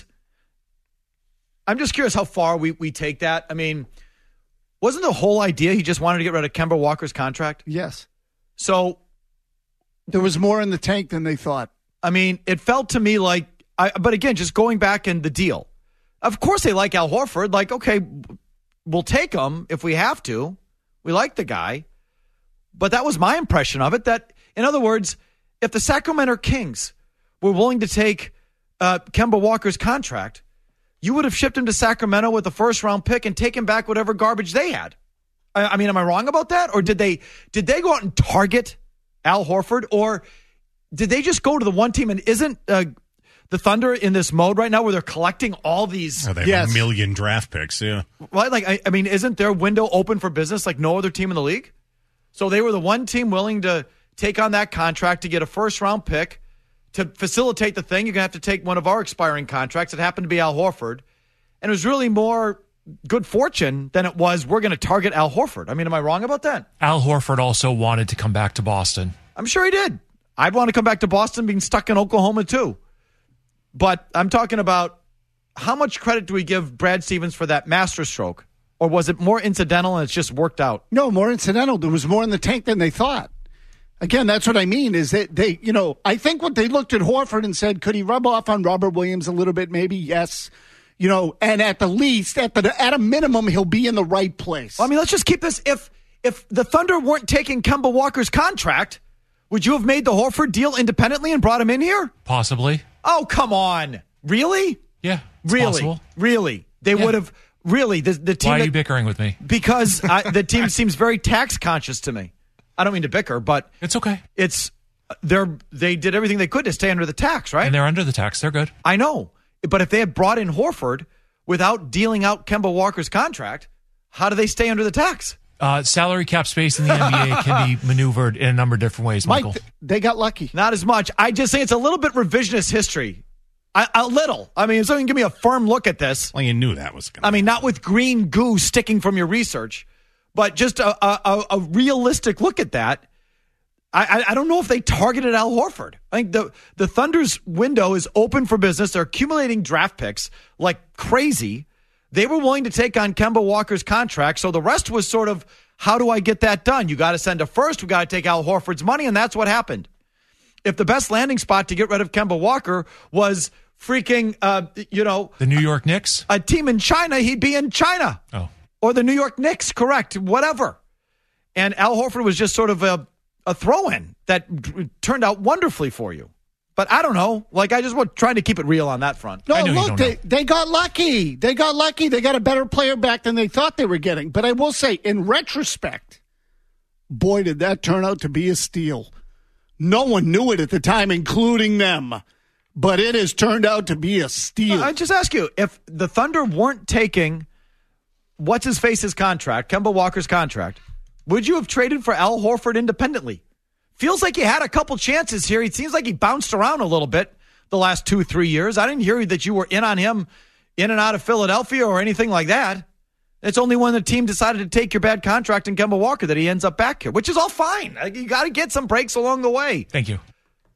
I'm just curious how far we, we take that. I mean, wasn't the whole idea he just wanted to get rid of Kemba Walker's contract? Yes. So there was more in the tank than they thought. I mean, it felt to me like, I, but again, just going back in the deal. Of course they like Al Horford. Like, okay, we'll take him if we have to. We like the guy. But that was my impression of it. That, in other words, if the Sacramento Kings were willing to take uh, Kemba Walker's contract, you would have shipped him to Sacramento with a first-round pick and taken back whatever garbage they had. I, I mean, am I wrong about that? Or did they did they go out and target Al Horford? Or did they just go to the one team? And isn't uh, the Thunder in this mode right now where they're collecting all these? Oh, they have yes. a million draft picks, yeah. Right? Like, I, I mean, isn't their window open for business like no other team in the league? So they were the one team willing to take on that contract to get a first-round pick. To facilitate the thing, you're going to have to take one of our expiring contracts. It happened to be Al Horford. And it was really more good fortune than it was we're going to target Al Horford. I mean, am I wrong about that? Al Horford also wanted to come back to Boston. I'm sure he did. I'd want to come back to Boston being stuck in Oklahoma too. But I'm talking about how much credit do we give Brad Stevens for that masterstroke? Or was it more incidental and it's just worked out? No, more incidental. There was more in the tank than they thought. Again, that's what I mean is that they, you know, I think what they looked at Horford and said, could he rub off on Robert Williams a little bit? Maybe, yes. You know, and at the least, at the at a minimum, he'll be in the right place. Well, I mean, let's just keep this. If if the Thunder weren't taking Kemba Walker's contract, would you have made the Horford deal independently and brought him in here? Possibly. Oh, come on. Really? Yeah, it's really? possible. Really? They Yeah. would have, really, the, the team. Why are that, you bickering with me? Because I, the team seems very tax conscious to me. I don't mean to bicker, but it's okay. It's they're they did everything they could to stay under the tax, right? And they're under the tax. They're good. I know, but if they had brought in Horford without dealing out Kemba Walker's contract, how do they stay under the tax? Uh, salary cap space in the N B A can be maneuvered in a number of different ways, Michael. Mike, they got lucky. Not as much. I just think it's a little bit revisionist history. I, a little. I mean, if someone can give me a firm look at this. Well, you knew that was going to I mean, not with green goo sticking from your research. But just a, a, a realistic look at that, I, I don't know if they targeted Al Horford. I think the, the Thunder's window is open for business. They're accumulating draft picks like crazy. They were willing to take on Kemba Walker's contract, so the rest was sort of, how do I get that done? You got to send a first. We got to take Al Horford's money, and that's what happened. If the best landing spot to get rid of Kemba Walker was freaking, uh, you know, the New York Knicks, a team in China, he'd be in China. Oh, or the New York Knicks, correct? Whatever. And Al Horford was just sort of a, a throw-in that turned out wonderfully for you. But I don't know. Like, I just was trying to keep it real on that front. No, look, they, they got lucky. They got lucky. They got a better player back than they thought they were getting. But I will say, in retrospect, boy, did that turn out to be a steal. No one knew it at the time, including them. But it has turned out to be a steal. I just ask you, if the Thunder weren't taking what's-his-face's contract, Kemba Walker's contract, would you have traded for Al Horford independently? Feels like he had a couple chances here. It seems like he bounced around a little bit the last two, three years. I didn't hear that you were in on him in and out of Philadelphia or anything like that. It's only when the team decided to take your bad contract in Kemba Walker that he ends up back here, which is all fine. You got to get some breaks along the way. Thank you.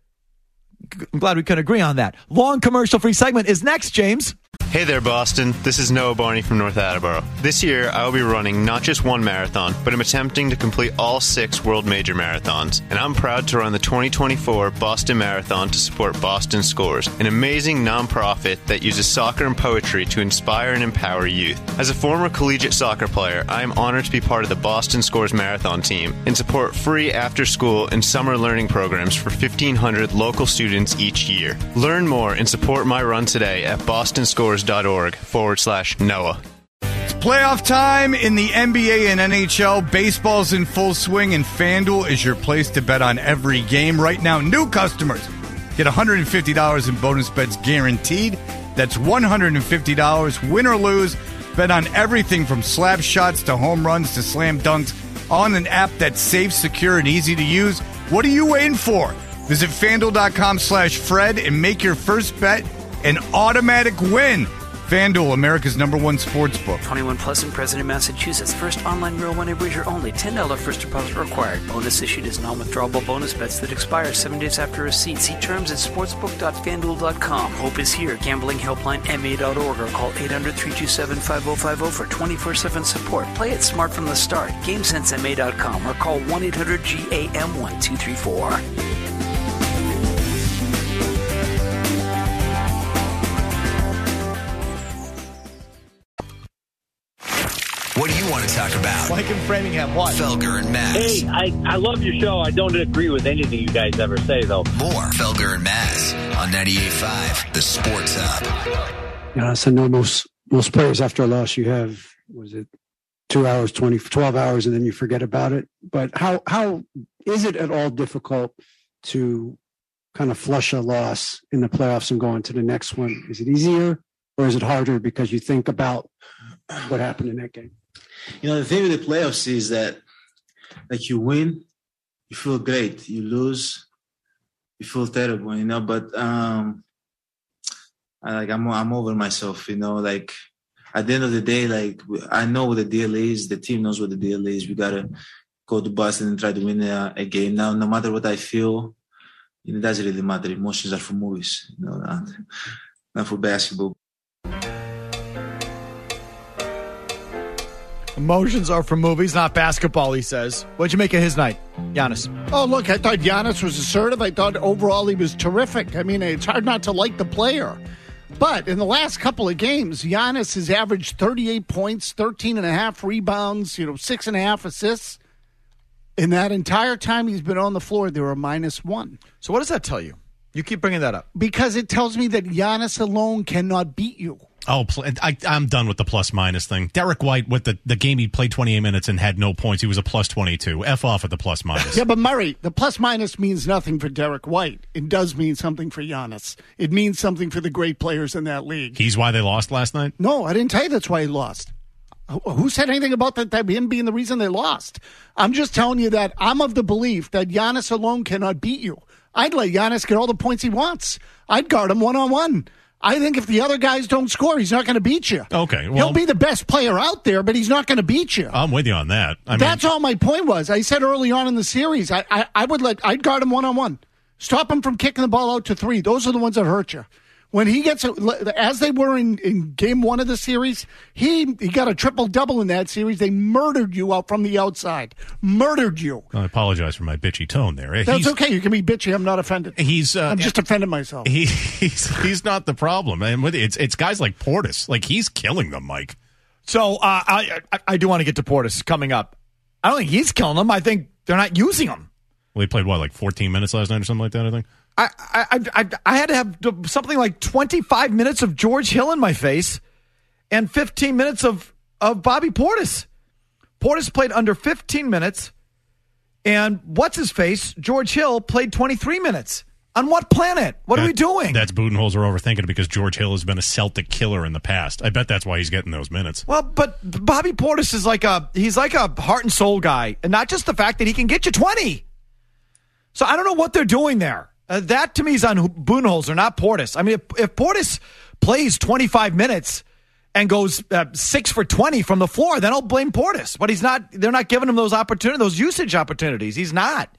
I'm glad we could agree on that. Long commercial-free segment is next, James. Hey there, Boston. This is Noah Barney from North Attleboro. This year, I will be running not just one marathon, but I'm attempting to complete all six World Major Marathons. And I'm proud to run the twenty twenty-four Boston Marathon to support Boston Scores, an amazing nonprofit that uses soccer and poetry to inspire and empower youth. As a former collegiate soccer player, I am honored to be part of the Boston Scores Marathon team and support free after-school and summer learning programs for fifteen hundred local students each year. Learn more and support my run today at bostonscores.org forward slash Noah. It's playoff time in the N B A and N H L. Baseball's in full swing, and FanDuel is your place to bet on every game. Right now, new customers get one hundred fifty dollars in bonus bets guaranteed. That's one hundred fifty dollars, win or lose. Bet on everything from slap shots to home runs to slam dunks on an app that's safe, secure, and easy to use. What are you waiting for? Visit FanDuel.com slash Fred and make your first bet an automatic win. FanDuel, America's number one sports book. twenty-one plus and present in Massachusetts. First online real money wager only. ten dollars first deposit required. Bonus issued as non-withdrawable bonus bets that expire seven days after receipt. See terms at sportsbook dot fanduel dot com. Hope is here. Gambling helpline M A dot org or call eight hundred, three two seven, five oh five oh for twenty-four seven support. Play it smart from the start. game sense M A dot com or call one eight hundred G A M one two three four. What do you want to talk about? Mike in Framingham, what? Felger and Mazz. Hey, I, I love your show. I don't agree with anything you guys ever say, though. More Felger and Mazz on ninety-eight point five, the Sports Hub. Yeah, so no, most most players after a loss, you have, was it two hours, twenty, twelve hours, and then you forget about it. But how how is it at all difficult to kind of flush a loss in the playoffs and go on to the next one? Is it easier or is it harder because you think about what happened in that game? You know, the thing with the playoffs is that, like, you win, you feel great. You lose, you feel terrible, you know. But um, I, like I'm, I'm over myself, you know. Like, at the end of the day, like, I know what the deal is. The team knows what the deal is. We gotta go to Boston and try to win a, a game. Now, no matter what I feel, it doesn't really matter. Emotions are for movies, you know, not, not for basketball. Emotions are for movies, not basketball, he says. What'd you make of his night, Giannis? Oh, look, I thought Giannis was assertive. I thought overall he was terrific. I mean, it's hard not to like the player. But in the last couple of games, Giannis has averaged thirty-eight points, thirteen and a half rebounds, you know, six and a half assists. In that entire time he's been on the floor, they were minus one. So what does that tell you? You keep bringing that up. Because it tells me that Giannis alone cannot beat you. Oh, I, I'm done with the plus-minus thing. Derek White, with the, the game he played twenty-eight minutes and had no points, he was a plus twenty-two. F off at the plus-minus. Yeah, but Murray, the plus-minus means nothing for Derek White. It does mean something for Giannis. It means something for the great players in that league. He's why they lost last night? No, I didn't tell you that's why he lost. Who said anything about that, that him being the reason they lost? I'm just telling you that I'm of the belief that Giannis alone cannot beat you. I'd let Giannis get all the points he wants. I'd guard him one-on-one. I think if the other guys don't score, he's not going to beat you. Okay. Well, he'll be the best player out there, but he's not going to beat you. I'm with you on that. I That's mean, all my point was. I said early on in the series, I, I, I would let I'd guard him one on one, stop him from kicking the ball out to three. Those are the ones that hurt you. When he gets, as they were in, in game one of the series, he he got a triple double in that series. They murdered you out from the outside, murdered you. I apologize for my bitchy tone there. That's He's- okay. You can be bitchy. I'm not offended. He's. Uh, I'm just offending myself. He, he's he's not the problem, and with it's it's guys like Portis, like he's killing them, Mike. So uh, I, I I do want to get to Portis coming up. I don't think he's killing them. I think they're not using him. Well, he played what, like fourteen minutes last night or something like that. I think. I I I, I had to have something like twenty-five minutes of George Hill in my face, and fifteen minutes of of Bobby Portis. Portis played under fifteen minutes, and what's his face? George Hill played twenty-three minutes. On what planet? What That- are we doing? That's Budenholzer overthinking it because George Hill has been a Celtic killer in the past. I bet that's why he's getting those minutes. Well, but Bobby Portis is like a he's like a heart and soul guy, and not just the fact that he can get you twenty. So I don't know what they're doing there. Uh, that to me is on Budenholzer, not Portis. I mean, if, if Portis plays twenty-five minutes and goes uh, six for twenty from the floor, then I'll blame Portis. But he's not. They're not giving him those opportunities, those usage opportunities. He's not.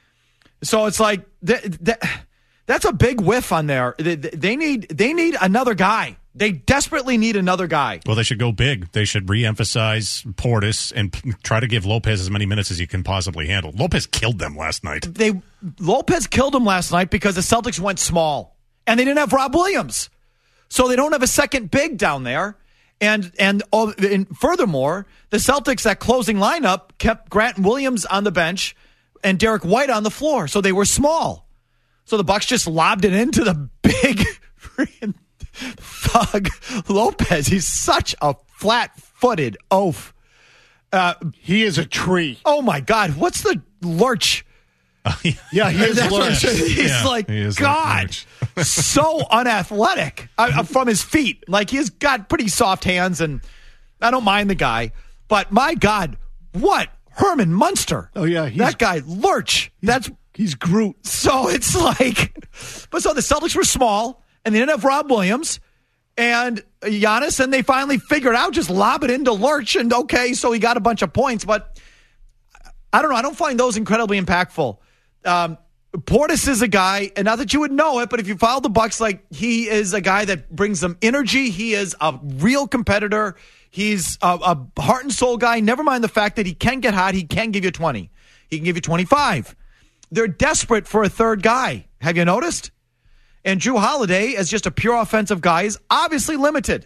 So it's like th- th- that's a big whiff on there. They, they need they need another guy. They desperately need another guy. Well, they should go big. They should re-emphasize Portis and p- try to give Lopez as many minutes as he can possibly handle. Lopez killed them last night. They Lopez killed him last night because the Celtics went small and they didn't have Rob Williams, so they don't have a second big down there. And and, oh, and furthermore, the Celtics, that closing lineup kept Grant Williams on the bench and Derek White on the floor, so they were small. So the Bucks just lobbed it into the big freaking thug Lopez. He's such a flat-footed oaf. Uh, he is a tree. Oh my God! What's the lurch? Yeah, he is That's what I'm lurch. saying. He's Yeah, like, he is like God, lurch. so unathletic uh, from his feet. Like, he's got pretty soft hands, and I don't mind the guy. But my God, what? Herman Munster. Oh, yeah. That guy, lurch. That's He's Groot. So it's like, but so the Celtics were small, and they didn't have Rob Williams and Giannis, and they finally figured out just lob it into Lurch, and okay, so he got a bunch of points, but I don't know. I don't find those incredibly impactful. Um, Portis is a guy, and not that you would know it, but if you follow the Bucks, like, he is a guy that brings them energy. He is a real competitor. He's a, a heart and soul guy. Never mind the fact that he can get hot. He can give you twenty. He can give you twenty-five. They're desperate for a third guy. Have you noticed? And Drew Holiday, as just a pure offensive guy, is obviously limited.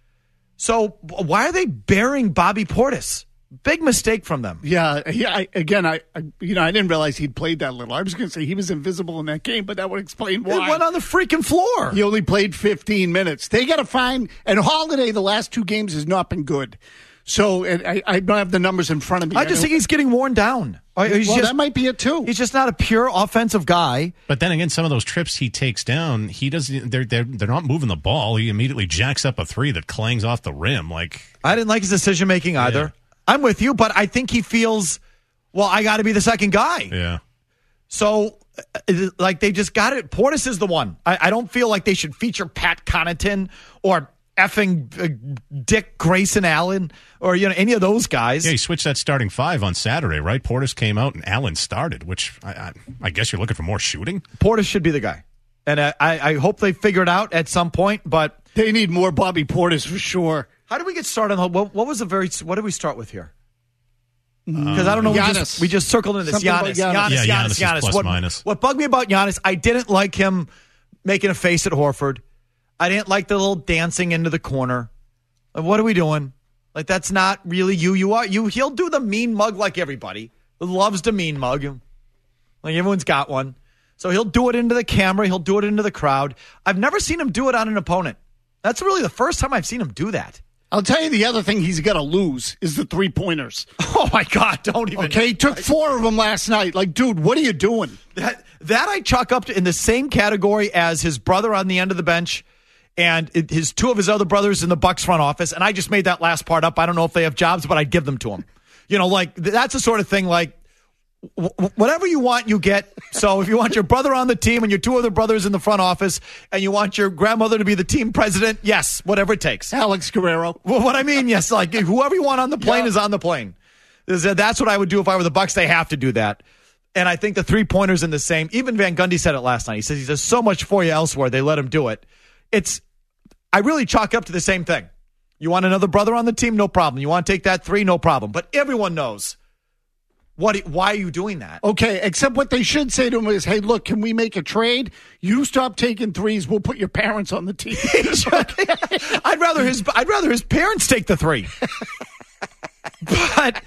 So why are they burying Bobby Portis? Big mistake from them. Yeah, yeah. I, again, I, I, you know, I didn't realize he'd played that little. I was going to say he was invisible in that game, but that would explain why. He went on the freaking floor. He only played fifteen minutes. They got to find, and Holiday the last two games has not been good. So and I, I don't have the numbers in front of me. I just think he's getting worn down. He's well, just, that might be it too. He's just not a pure offensive guy. But then again, some of those trips he takes down, he doesn't. They're they're they're not moving the ball. He immediately jacks up a three that clangs off the rim. Like, I didn't like his decision making either. Yeah. I'm with you, but I think he feels, well, I got to be the second guy. Yeah. So, uh, like, they just got it. Portis is the one. I, I don't feel like they should feature Pat Connaughton or effing uh, Dick Grayson Allen or, you know, any of those guys. Yeah, he switched that starting five on Saturday, right? Portis came out and Allen started, which I, I, I guess you're looking for more shooting. Portis should be the guy. And I, I hope they figure it out at some point, but they need more Bobby Portis for sure. How did we get started on what, what was the very what did we start with here? Because I don't know. We just, we just circled into this. Giannis, Giannis. Giannis, Yeah, Giannis, Giannis is Giannis. plus What, minus. what bugged me about Giannis, I didn't like him making a face at Horford. I didn't like the little dancing into the corner. Like, what are we doing? Like, that's not really you. You are you. He'll do the mean mug like everybody. Loves to mean mug. Like, everyone's got one. So he'll do it into the camera. He'll do it into the crowd. I've never seen him do it on an opponent. That's really the first time I've seen him do that. I'll tell you the other thing he's got to lose is the three-pointers. Oh, my God, don't even. Okay, he took four of them last night. Like, dude, what are you doing? That that I chalk up to in the same category as his brother on the end of the bench and it, his two of his other brothers in the Bucks front office. And I just made that last part up. I don't know if they have jobs, but I'd give them to him. You know, like, that's the sort of thing, like, w- whatever you want, you get. So if you want your brother on the team and your two other brothers in the front office, and you want your grandmother to be the team president, yes, whatever it takes. Alex Guerrero. Well, what I mean, yes, like whoever you want on the plane Yeah. is on the plane. That's what I would do if I were the Bucks. They have to do that. And I think the three-pointers in the same. Even Van Gundy said it last night. He says he does so much for you elsewhere. They let him do it. It's. I really chalk up to the same thing. You want another brother on the team? No problem. You want to take that three? No problem. But everyone knows. What? Why are you doing that? Okay, except what they should say to him is, hey, look, can we make a trade? You stop taking threes. We'll put your parents on the team. I'd rather his. I'd rather his parents take the three. But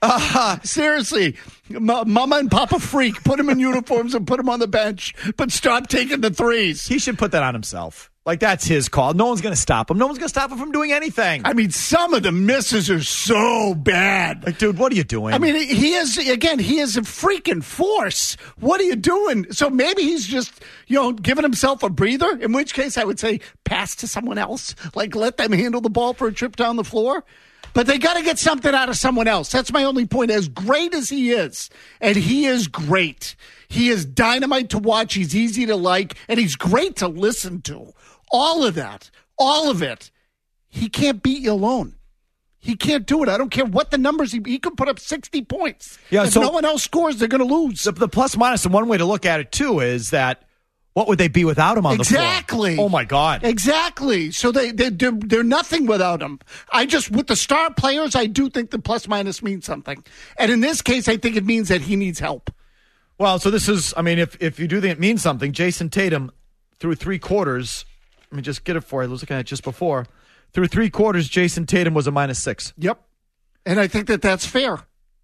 uh, seriously, M- Mama and Papa Freak, put them in uniforms and put them on the bench, but stop taking the threes. He should put that on himself. Like, that's his call. No one's going to stop him. No one's going to stop him from doing anything. I mean, some of the misses are so bad. Like, dude, what are you doing? I mean, he is, again, he is a freaking force. What are you doing? So maybe he's just, you know, giving himself a breather, in which case I would say pass to someone else. Like, let them handle the ball for a trip down the floor. But they got to get something out of someone else. That's my only point. As great as he is, and he is great, he is dynamite to watch. He's easy to like, and he's great to listen to. All of that, all of it, he can't beat you alone. He can't do it. I don't care what the numbers. He, he could put up sixty points. Yeah, if so no one else scores, they're going to lose. The, the plus minus, and one way to look at it, too, is that what would they be without him on exactly. the floor? Oh, my God. Exactly. So they, they, they're, they're nothing without him. I just, with the star players, I do think the plus minus means something. And in this case, I think it means that he needs help. Well, so this is, I mean, if, if you do think it means something, Jason Tatum, through three quarters, let me just get it for you. I was looking at it just before. Through three quarters, Jason Tatum was a minus six. Yep. And I think that that's fair.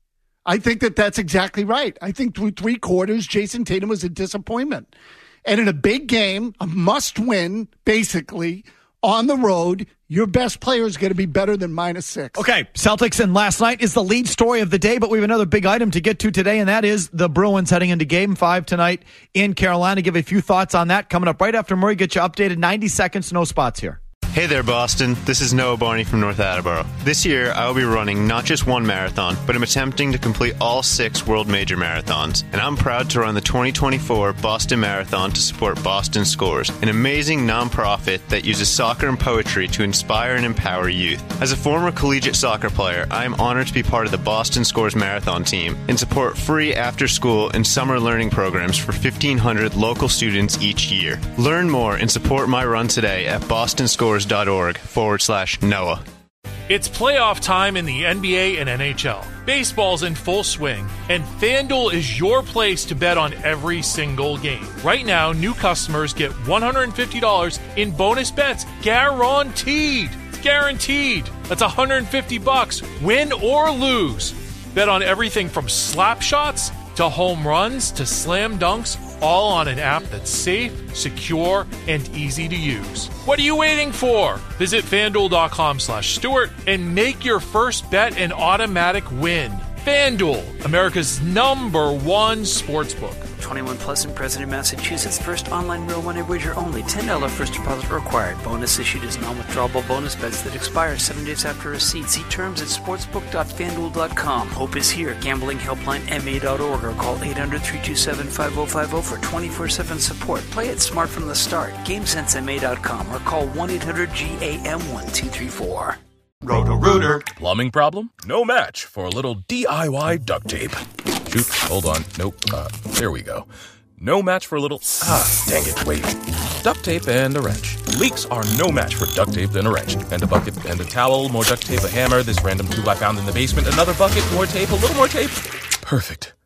I think that that's exactly right. I think through three quarters, Jason Tatum was a disappointment. And in a big game, a must-win, basically, on the road, your best player is going to be better than minus six. Okay, Celtics and last night is the lead story of the day, but we have another big item to get to today, and that is the Bruins heading into Game five tonight in Carolina. Give a few thoughts on that coming up right after Murray gets you updated. ninety seconds, no spots here. Hey there, Boston. This is Noah Barney from North Attleboro. This year, I will be running not just one marathon, but I'm attempting to complete all six World Major Marathons. And I'm proud to run the twenty twenty-four Boston Marathon to support Boston Scores, an amazing nonprofit that uses soccer and poetry to inspire and empower youth. As a former collegiate soccer player, I am honored to be part of the Boston Scores Marathon team and support free after-school and summer learning programs for fifteen hundred local students each year. Learn more and support my run today at bostonscores.org forward slash Noah. It's playoff time in the N B A and N H L. Baseball's in full swing, and FanDuel is your place to bet on every single game. Right now, new customers get one hundred fifty dollars in bonus bets guaranteed. It's guaranteed. That's one hundred fifty bucks, win or lose. Bet on everything from slap shots to home runs to slam dunks, all on an app that's safe, secure, and easy to use. What are you waiting for? Visit FanDuel.com slash Stewart and make your first bet an automatic win. FanDuel, America's number one sportsbook. twenty-one plus and present in Massachusetts. First online real money wager only. ten dollars first deposit required. Bonus issued as non-withdrawable bonus bets that expire seven days after receipt. See terms at sportsbook dot fanduel dot com. Hope is here. Gambling helpline M A dot org or call eight hundred, three two seven, five oh five oh for twenty-four seven support. Play it smart from the start. GameSense M A dot com or call one eight hundred G A M one two three four. Roto-Rooter. Plumbing problem? No match for a little D I Y duct tape. Shoot, hold on. Nope. Uh, there we go. No match for a little... Ah, dang it, wait. Duct tape and a wrench. Leaks are no match for duct tape and a wrench. And a bucket and a towel, more duct tape, a hammer, this random tool I found in the basement, another bucket, more tape, a little more tape. Perfect.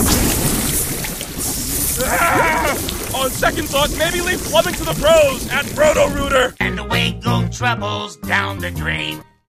Ah! On second thought, maybe leave plumbing to the pros at Roto-Rooter. And away go troubles down the drain.